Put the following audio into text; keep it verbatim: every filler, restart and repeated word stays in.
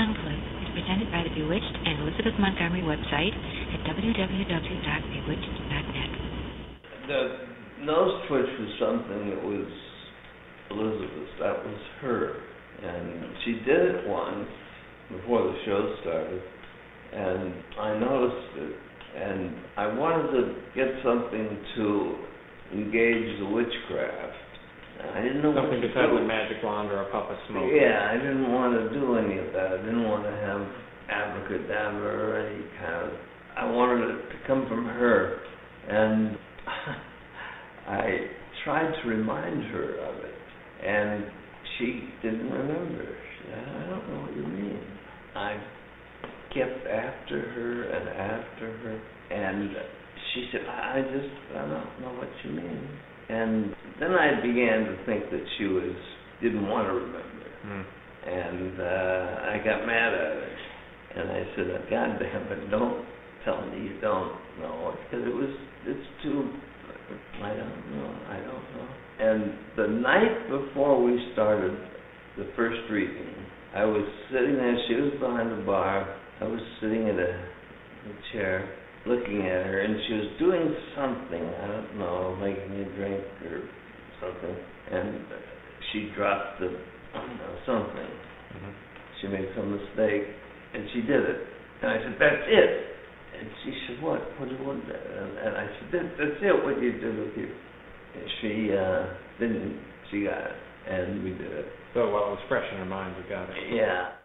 Young Place is presented by the Bewitched and Elizabeth Montgomery website at w w w dot bewitched dot net. The nose twitch was something that was Elizabeth's. That was her. And she did it once before the show started, and I noticed it. And I wanted to get something to engage the witchcraft. I didn't know Something what to besides do. a magic wand or a puff of smoke. Yeah, I didn't want to do any of that. I didn't want to have abracadabra or any kind of... I wanted it to come from her. And I tried to remind her of it. And she didn't remember. She said, I don't know what you mean. I kept after her and after her. And she said, I just, I don't know what you mean. And then I began to think that she was didn't want to remember, mm. and uh, I got mad at her, and I said, "God damn it, don't tell me you don't know," because it was it's too. I don't know. I don't know. And the night before we started the first reading, I was sitting there. She was behind the bar. I was sitting at a, a chair, looking at her, and she was doing something, I don't know, making a drink or something, and she dropped the, I don't know, something. Mm-hmm. She made some mistake, and she did it. And I said, that's it. And she said, what? What do you want? And, and I said, that, that's it, what you did with you. And she uh, didn't, she got it, and we did it. So while it was fresh in her mind, you got it. Yeah.